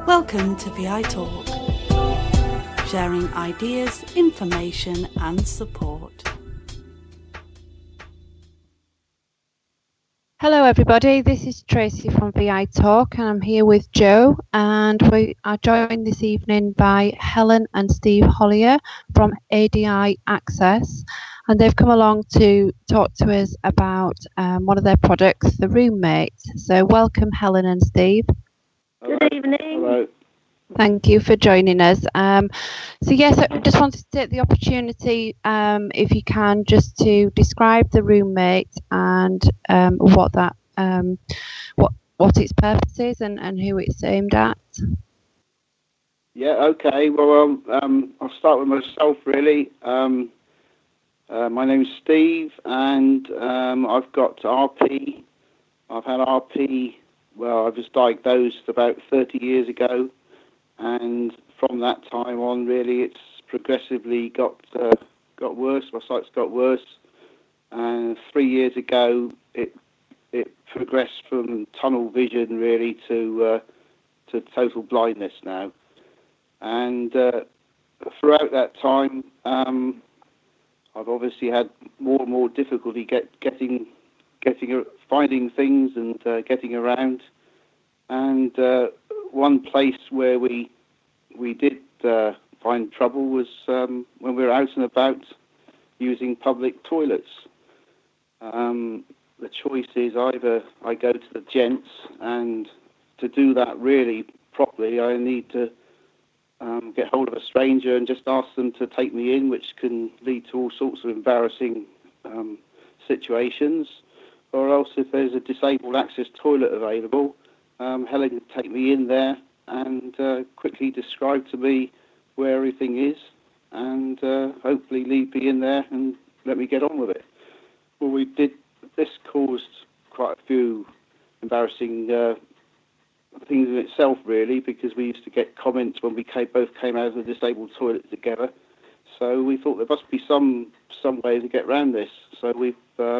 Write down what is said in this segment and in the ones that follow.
Welcome to VI Talk, sharing ideas, information and support. Hello everybody, this is Tracy from VI Talk and I'm here with Joe, and we are joined this evening by Helen and Steve Hollier from ADI Access, and they've come along to talk to us about one of their products, the Roommate. So welcome Helen and Steve. Hello. Good evening. Hello. Thank you for joining us. So yes, I just wanted to take the opportunity, if you can, just to describe the Roommate and what that, what its purpose is and who it's aimed at. Yeah. Okay. Well, I'll start with myself really. My name's Steve, and I've got RP. I've had RP. Well, I was diagnosed about 30 years ago. And from that time on, really, it's progressively got worse. My sight's got worse. And 3 years ago, it progressed from tunnel vision really to total blindness now. And throughout that time, I've obviously had more and more difficulty finding things and getting around. And one place where we did find trouble was when we were out and about using public toilets. The choice is either I go to the gents, and to do that really properly, I need to get hold of a stranger and just ask them to take me in, which can lead to all sorts of embarrassing situations. Or else, if there's a disabled access toilet available, Helen can take me in there and quickly describe to me where everything is, and hopefully leave me in there and let me get on with it. Well, this caused quite a few embarrassing things in itself, really, because we used to get comments when we both came out of the disabled toilet together. So we thought there must be some way to get around this. So we've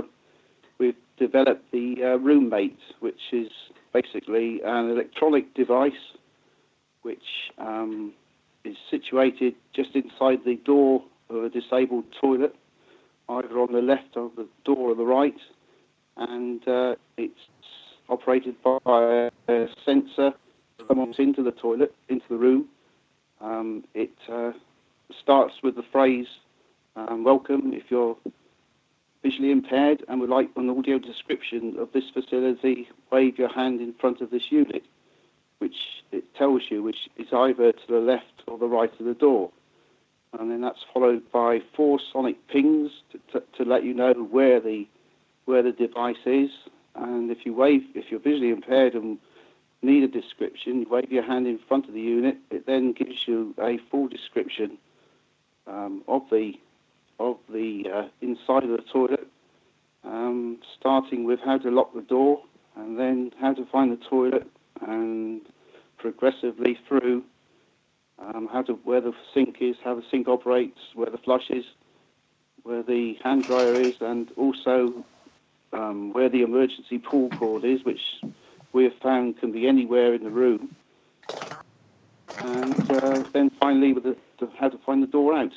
developed the Roommate, which is basically an electronic device which is situated just inside the door of a disabled toilet, either on the left of the door or the right, and it's operated by a sensor that comes into the toilet, into the room. It starts with the phrase, welcome, if you're visually impaired and would like an audio description of this facility, wave your hand in front of this unit, which it tells you, which is either to the left or the right of the door. And then that's followed by 4 sonic pings to let you know where the device is. And if you're visually impaired and need a description, you wave your hand in front of the unit. It then gives you a full description of the inside of the toilet, starting with how to lock the door, and then how to find the toilet, and progressively through where the sink is, how the sink operates, where the flush is, where the hand dryer is, and also where the emergency pull cord is, which we have found can be anywhere in the room, and then finally with how to find the door out.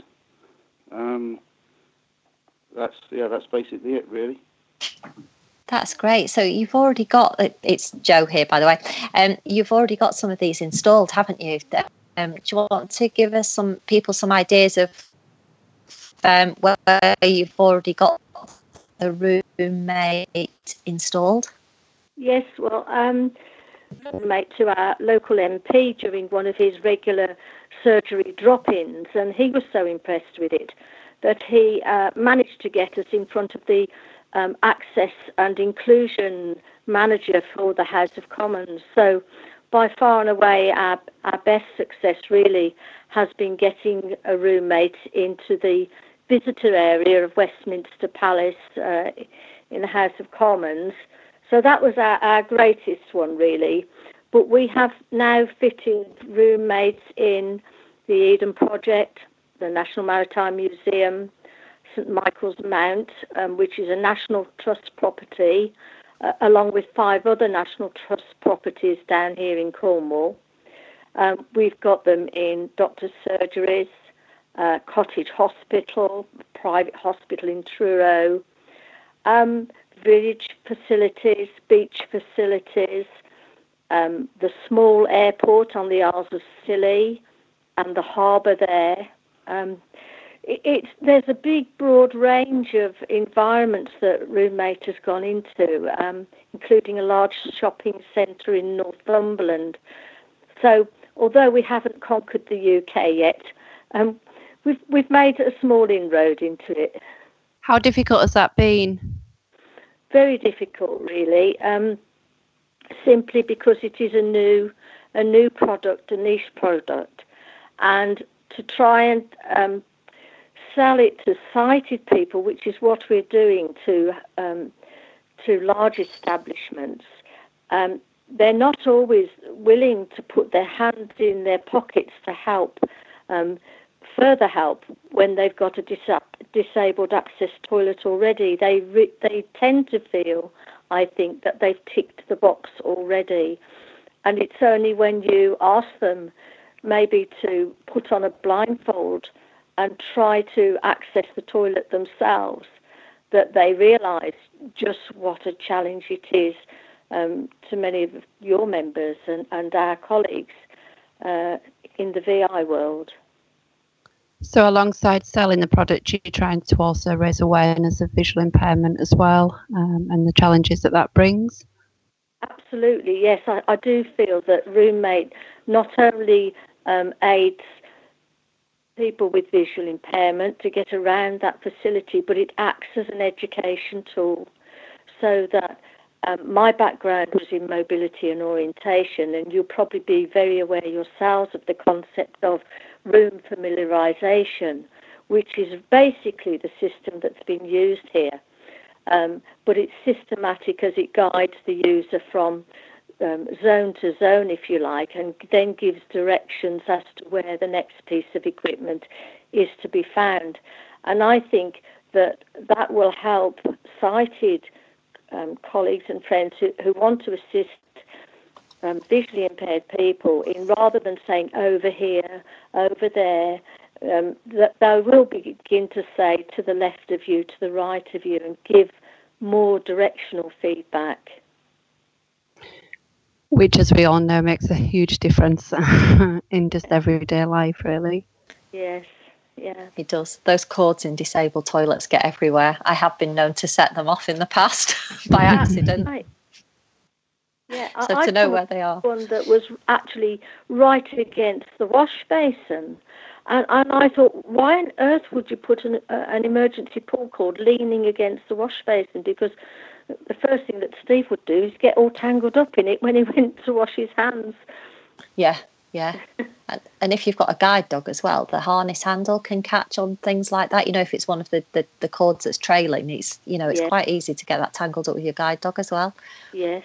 That's basically it, really. That's great. So you've already got, it's Joe here, by the way, you've already got some of these installed, haven't you? Do you want to give us some ideas of where you've already got the Roommate installed? Yes, well, Roommate to our local MP during one of his regular surgery drop-ins, and he was so impressed with it that he managed to get us in front of the access and inclusion manager for the House of Commons. So by far and away our best success really has been getting a Roommate into the visitor area of Westminster Palace in the House of Commons. So that was our greatest one really. But we have now fitted Roommates in the Eden Project, the National Maritime Museum, St Michael's Mount, which is a National Trust property, along with 5 other National Trust properties down here in Cornwall. We've got them in doctor's surgeries, cottage hospital, private hospital in Truro, village facilities, beach facilities, the small airport on the Isles of Scilly and the harbour there. There's a big, broad range of environments that Roommate has gone into, including a large shopping centre in Northumberland. So, although we haven't conquered the UK yet, we've made a small inroad into it. How difficult has that been? Very difficult, really. Simply because it is a new product, a niche product, and to try and sell it to sighted people, which is what we're doing to large establishments. They're not always willing to put their hands in their pockets to help, further help, when they've got a disabled access toilet already. They tend to feel, I think, that they've ticked the box already. And it's only when you ask them maybe to put on a blindfold and try to access the toilet themselves that they realise just what a challenge it is to many of your members and our colleagues in the VI world. So alongside selling the product, you're trying to also raise awareness of visual impairment as well, and the challenges that brings? Absolutely, yes. I do feel that Roommate not only aids people with visual impairment to get around that facility, but it acts as an education tool, so that my background was in mobility and orientation, and you'll probably be very aware yourselves of the concept of room familiarisation, which is basically the system that's been used here. But it's systematic as it guides the user from zone to zone, if you like, and then gives directions as to where the next piece of equipment is to be found. And I think that will help sighted colleagues and friends who want to assist visually impaired people in, rather than saying over here, over there, that they will begin to say to the left of you, to the right of you, and give more directional feedback. Which, as we all know, makes a huge difference in just everyday life, really. Yes, yeah. It does. Those cords in disabled toilets get everywhere. I have been known to set them off in the past by accident. Right. Yeah, so to know where they are. One that was actually right against the wash basin. And I thought, why on earth would you put an emergency pull cord leaning against the wash basin? Because the first thing that Steve would do is get all tangled up in it when he went to wash his hands. Yeah. And if you've got a guide dog as well, the harness handle can catch on things like that. You know, if it's one of the cords that's trailing, it's quite easy to get that tangled up with your guide dog as well. Yes.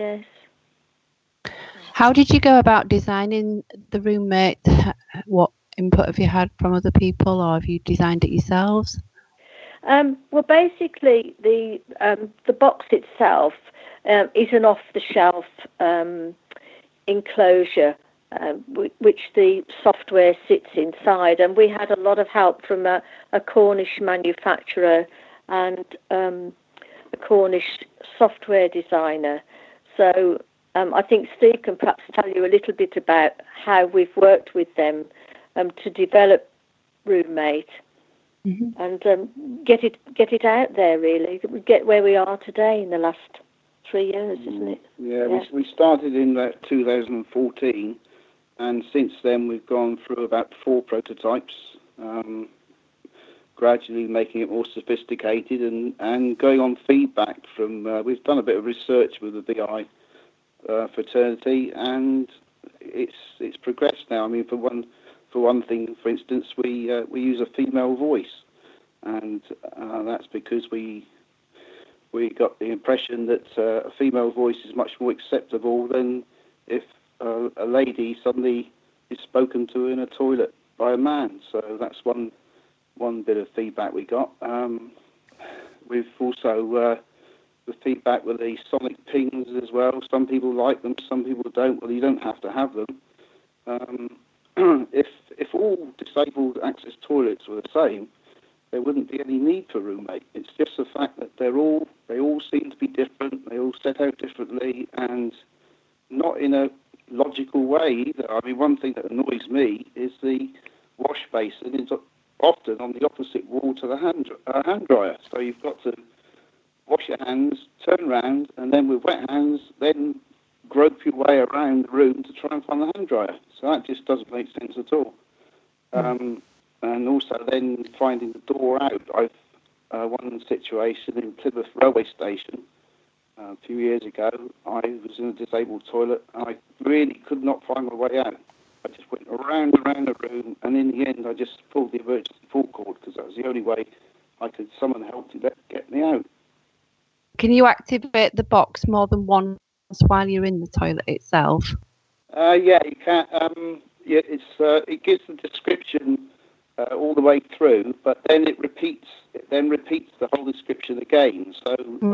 How did you go about designing the Roommate? What input have you had from other people, or have you designed it yourselves? Well, basically, the box itself is an off-the-shelf enclosure, which the software sits inside. And we had a lot of help from a Cornish manufacturer and a Cornish software designer. So I think Steve can perhaps tell you a little bit about how we've worked with them to develop Roommate. Mm-hmm. And get it out there, really. Get where we are today in the last 3 years, isn't it? Yeah. We started in 2014, and since then we've gone through about 4 prototypes, gradually making it more sophisticated and going on feedback from... we've done a bit of research with the VI fraternity, and it's progressed now. I mean, for one thing, for instance, we use a female voice, and that's because we got the impression that a female voice is much more acceptable than if a lady suddenly is spoken to in a toilet by a man. So that's one bit of feedback we got. We've also the feedback with the sonic pings as well. Some people like them, some people don't. Well, you don't have to have them. If all disabled access toilets were the same, there wouldn't be any need for roommate. It's just the fact that they all seem to be different. They all set out differently and not in a logical way either. I mean, one thing that annoys me is the wash basin is often on the opposite wall to the hand dryer. So you've got to wash your hands, turn round, and then with wet hands, then grope your way around the room to try and find the hand dryer. So that just doesn't make sense at all. And also then finding the door out. I've one situation in Plymouth railway station a few years ago. I was in a disabled toilet and I really could not find my way out. I just went around the room, and in the end I just pulled the emergency pull cord because that was the only way I could summon help to get me out. Can you activate the box more than once while you're in the toilet itself? Yeah, you can. It gives the description all the way through, but then it repeats the whole description again. So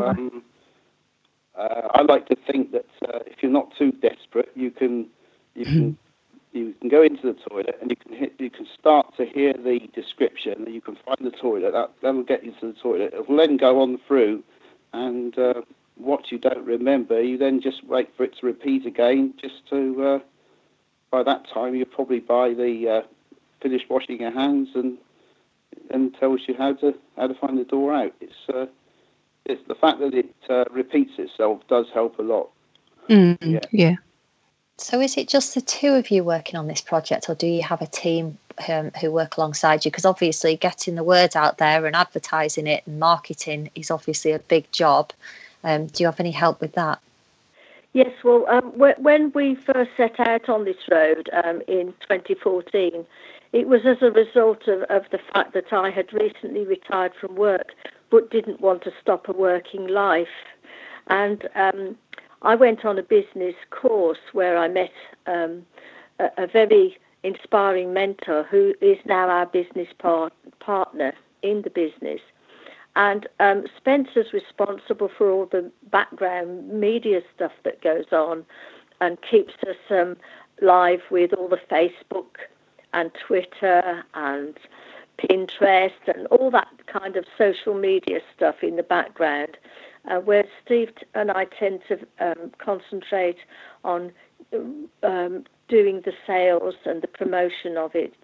I like to think that if you're not too desperate, you can go into the toilet and you can start to hear the description, and you can find the toilet. That will get you to the toilet. It will then go on through, and what you don't remember, you then just wait for it to repeat again. Just to by that time, you're probably by the finished washing your hands, and tells you how to find the door out. It's the fact that it repeats itself does help a lot. Yeah. So is it just the two of you working on this project, or do you have a team who work alongside you? Because obviously getting the word out there and advertising it and marketing is obviously a big job. Do you have any help with that? Yes, well, when we first set out on this road in 2014, it was as a result of the fact that I had recently retired from work but didn't want to stop a working life. And I went on a business course where I met a very inspiring mentor who is now our business partner in the business. And Spencer's responsible for all the background media stuff that goes on and keeps us live with all the Facebook and Twitter and Pinterest and all that kind of social media stuff in the background, where Steve and I tend to concentrate on doing the sales and the promotion of it,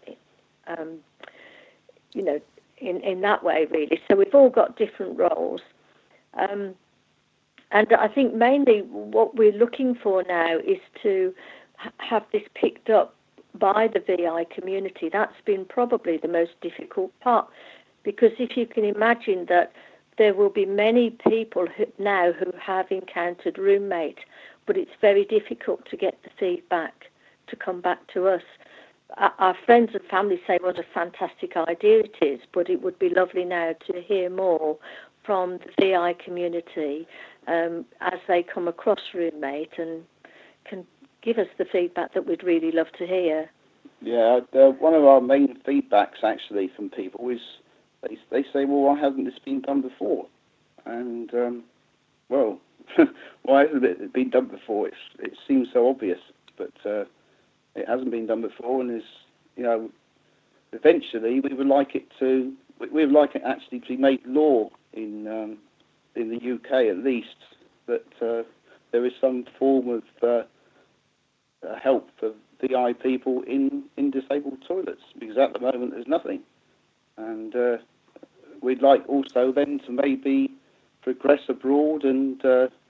in that way, really. So we've all got different roles. And I think mainly what we're looking for now is to have this picked up by the VI community. That's been probably the most difficult part, because if you can imagine that there will be many people who have encountered roommate, but it's very difficult to get the feedback to come back to us. Our friends and family say what a fantastic idea it is, but it would be lovely now to hear more from the VI community as they come across roommate and can give us the feedback that we'd really love to hear. Yeah, one of our main feedbacks actually from people is they say, well, why hasn't this been done before? And, well, why hasn't it been done before? It seems so obvious, but it hasn't been done before, and eventually we would like it actually to be made law in the UK at least, that there is some form of help for VI people in disabled toilets, because at the moment there's nothing. And we'd like also then to maybe progress abroad and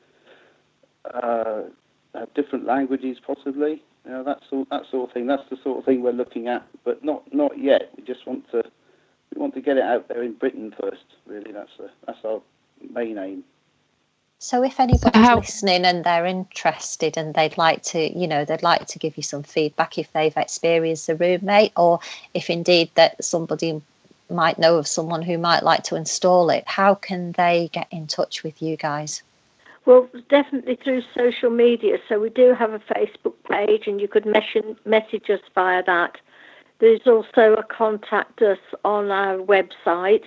have different languages possibly. That sort of thing. That's the sort of thing we're looking at, but not yet. We just want to get it out there in Britain first. Really, that's our main aim. So if anybody's listening and they're interested and they'd like to give you some feedback if they've experienced a roommate, or if indeed that somebody might know of someone who might like to install it, how can they get in touch with you guys? Well, definitely through social media. So we do have a Facebook page, and you could message us via that. There's also a contact us on our website,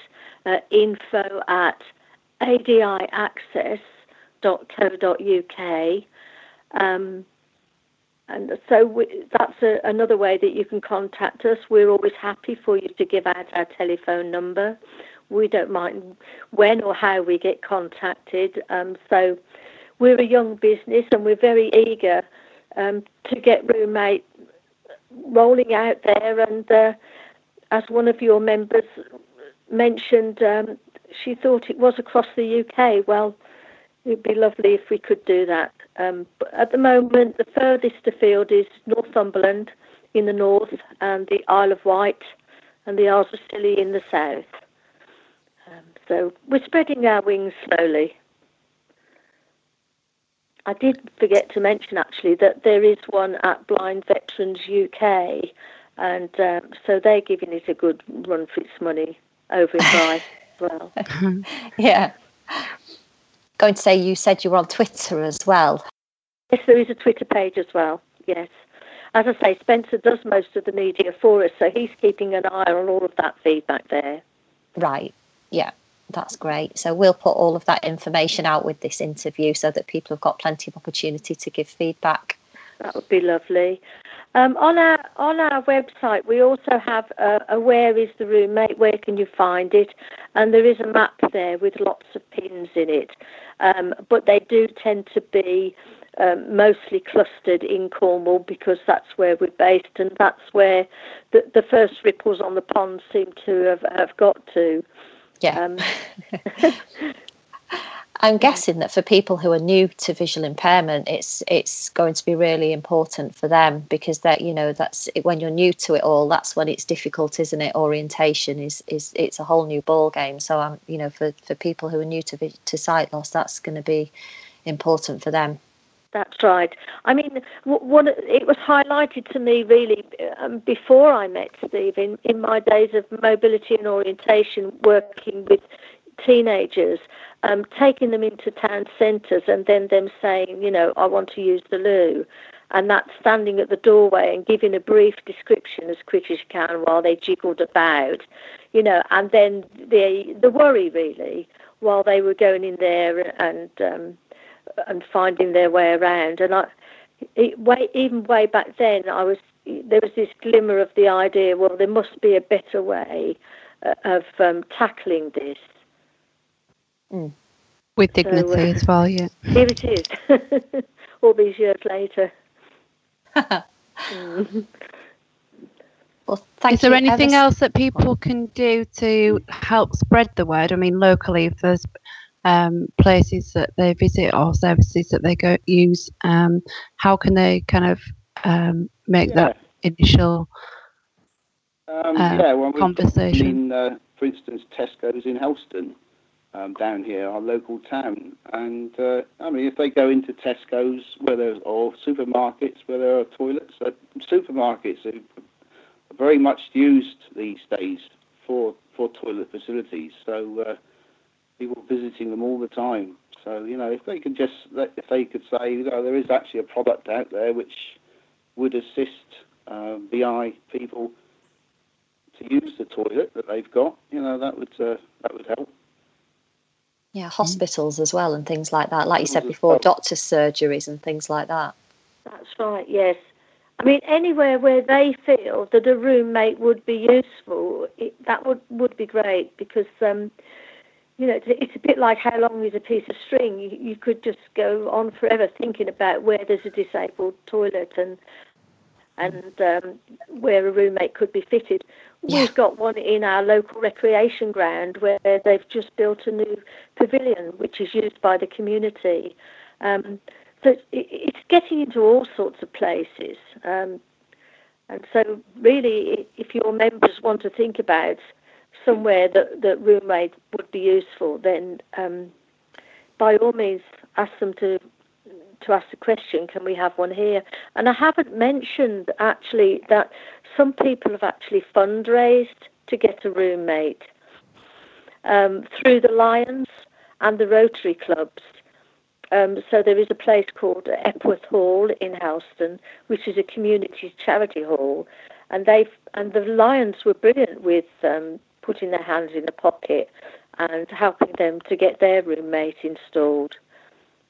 info@adiaccess.co.uk. And so that's another way that you can contact us. We're always happy for you to give out our telephone number. We don't mind when or how we get contacted. So we're a young business and we're very eager to get Roommate rolling out there. And as one of your members mentioned, she thought it was across the UK. Well, it'd be lovely if we could do that. But at the moment, the furthest afield is Northumberland in the north and the Isle of Wight and the Isles of Scilly in the south. So we're spreading our wings slowly. I did forget to mention, actually, that there is one at Blind Veterans UK, and so they're giving it a good run for its money over in Brighton as well. Yeah. Going to say, you said you were on Twitter as well. Yes, there is a Twitter page as well, yes. As I say, Spencer does most of the media for us, so he's keeping an eye on all of that feedback there. Right, yeah, that's great. So we'll put all of that information out with this interview so that people have got plenty of opportunity to give feedback. That would be lovely. On our website, we also have a Where is the Roommate? Where can you find it? And there is a map there with lots of pins in it. But they do tend to be mostly clustered in Cornwall because that's where we're based, and that's where the first ripples on the pond seem to have got to. Yeah. I'm guessing that for people who are new to visual impairment, it's going to be really important for them because that, you know, that's when you're new to it all. That's when it's difficult, isn't it? Orientation is it's a whole new ball game. So you know, for people who are new to sight loss, that's going to be important for them. That's right. I mean, it was highlighted to me really before I met Steve in my days of mobility and orientation, working with teenagers, taking them into town centres and then them saying, you know, I want to use the loo. And that standing at the doorway and giving a brief description as quick as you can while they jiggled about, you know, and then the worry really while they were going in there and finding their way around. And even way back then, there was this glimmer of the idea, well, there must be a better way of tackling this. With dignity as well, yeah. Here it is, all these years later. Well, thank Is there you anything else that people can do to help spread the word? I mean, locally, if there's places that they visit or services that they go use, how can they kind of make that initial conversation? For instance, Tesco's in Helston, down here, our local town, and I mean, if they go into Tesco's, or supermarkets where there are toilets, supermarkets are very much used these days for toilet facilities. So people visiting them all the time. So you know, if they could say, you know, there is actually a product out there which would assist VI people to use the toilet that they've got, you know, that would help. Yeah, hospitals as well and things like that. Like you said before, doctors' surgeries and things like that. That's right, yes. I mean, anywhere where they feel that a roommate would be useful, that would be great because, you know, it's a bit like how long is a piece of string. You could just go on forever thinking about where there's a disabled toilet and where a roommate could be fitted. Yeah. We've got one in our local recreation ground where they've just built a new pavilion, which is used by the community. So it's getting into all sorts of places. And so really, if your members want to think about somewhere that roommate would be useful, then by all means ask them to ask the question, can we have one here? And I haven't mentioned actually that some people have actually fundraised to get a roommate through the Lions and the Rotary clubs. So there is a place called Epworth Hall in Helston, which is a community charity hall, and the Lions were brilliant with putting their hands in the pocket and helping them to get their roommate installed.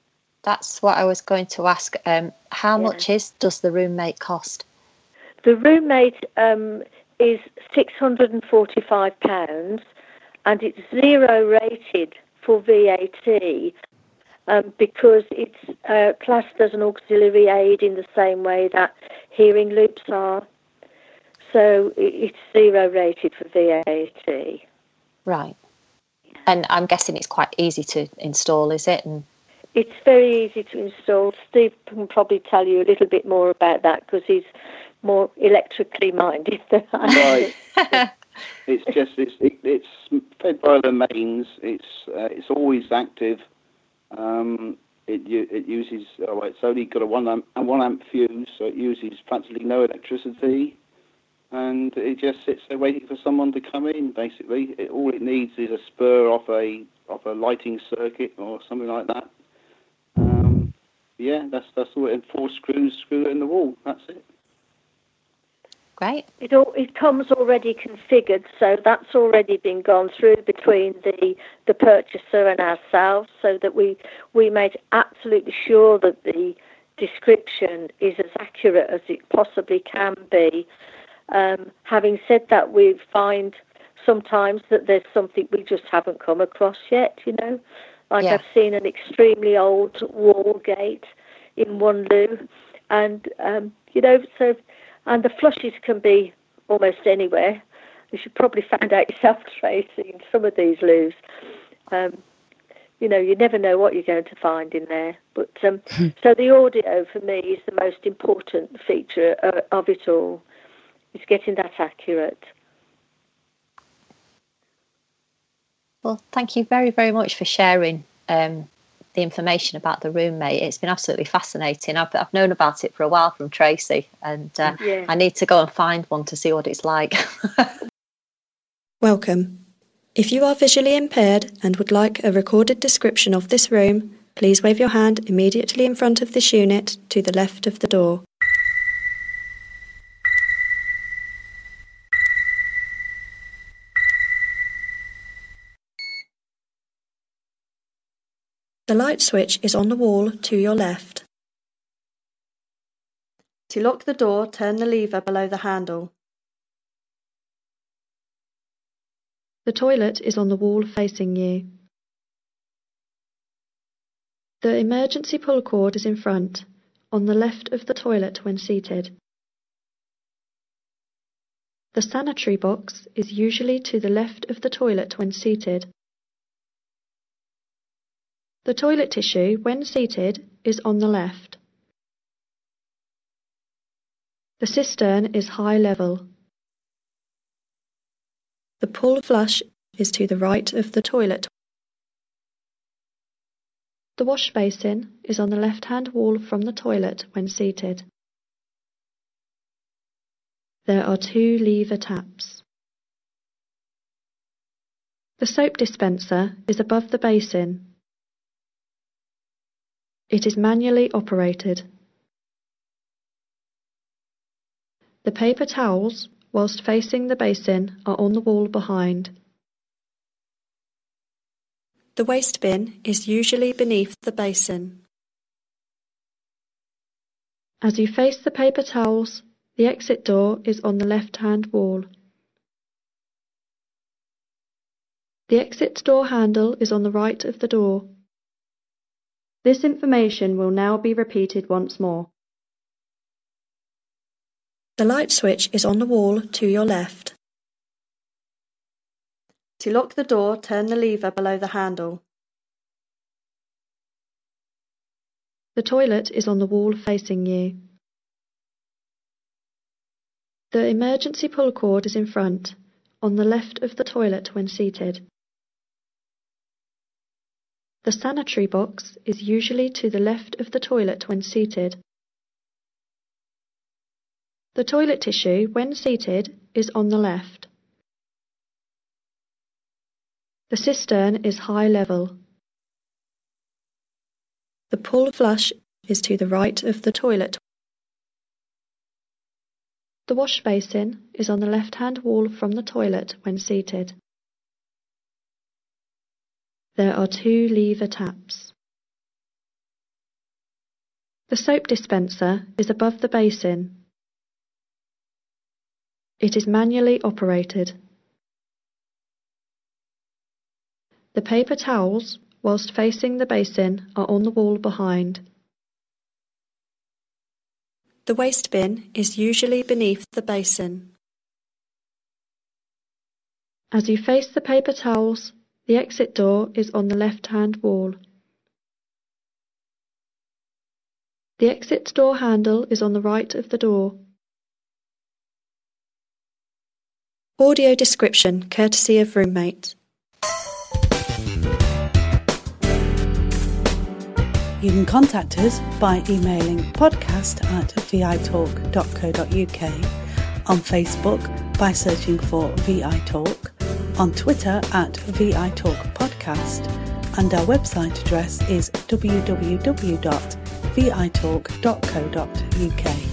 That's what I was going to ask. How much does the roommate cost? The roommate is £645, and it's 0 rated for VAT because it's classed as an auxiliary aid in the same way that hearing loops are. So it's 0 rated for VAT. Right. And I'm guessing it's quite easy to install, is it? And it's very easy to install. Steve can probably tell you a little bit more about that because he's more electrically minded than I am. Right. It's fed by the mains. It's always active. It uses. It's only got a 1 amp fuse, so it uses practically no electricity, and it just sits there waiting for someone to come in. Basically, all it needs is a spur off a lighting circuit or something like that. That's all. And 4 screws screw it in the wall. That's it. Great. It comes already configured, so that's already been gone through between the purchaser and ourselves, so that we made absolutely sure that the description is as accurate as it possibly can be. Having said that, we find sometimes that there's something we just haven't come across yet, Like I've seen an extremely old wall gate in one loo, and, and the flushes can be almost anywhere. You should probably find out yourself, Tracy, in some of these loos. You never know what you're going to find in there. But so the audio for me is the most important feature of it all. It's getting that accurate. Well, thank you very, very much for sharing the information about the roommate. It's been absolutely fascinating. I've known about it for a while from Tracy, and I need to go and find one to see what it's like. Welcome. If you are visually impaired and would like a recorded description of this room, please wave your hand immediately in front of this unit to the left of the door. The light switch is on the wall to your left. To lock the door, turn the lever below the handle. The toilet is on the wall facing you. The emergency pull cord is in front, on the left of the toilet when seated. The sanitary box is usually to the left of the toilet when seated. The toilet tissue, when seated, is on the left. The cistern is high level. The pull flush is to the right of the toilet. The wash basin is on the left-hand wall from the toilet when seated. There are 2 lever taps. The soap dispenser is above the basin. It is manually operated. The paper towels, whilst facing the basin, are on the wall behind. The waste bin is usually beneath the basin. As you face the paper towels, the exit door is on the left-hand wall. The exit door handle is on the right of the door. This information will now be repeated once more. The light switch is on the wall to your left. To lock the door, turn the lever below the handle. The toilet is on the wall facing you. The emergency pull cord is in front, on the left of the toilet when seated. The sanitary box is usually to the left of the toilet when seated. The toilet tissue, when seated, is on the left. The cistern is high level. The pull flush is to the right of the toilet. The wash basin is on the left-hand wall from the toilet when seated. There are 2 lever taps. The soap dispenser is above the basin. It is manually operated. The paper towels, whilst facing the basin, are on the wall behind. The waste bin is usually beneath the basin. As you face the paper towels, the exit door is on the left-hand wall. The exit door handle is on the right of the door. Audio description courtesy of Roommate. You can contact us by emailing podcast@vitalk.co.uk, on Facebook by searching for VI Talk, on Twitter @VITalkPodcast, and our website address is www.vitalk.co.uk.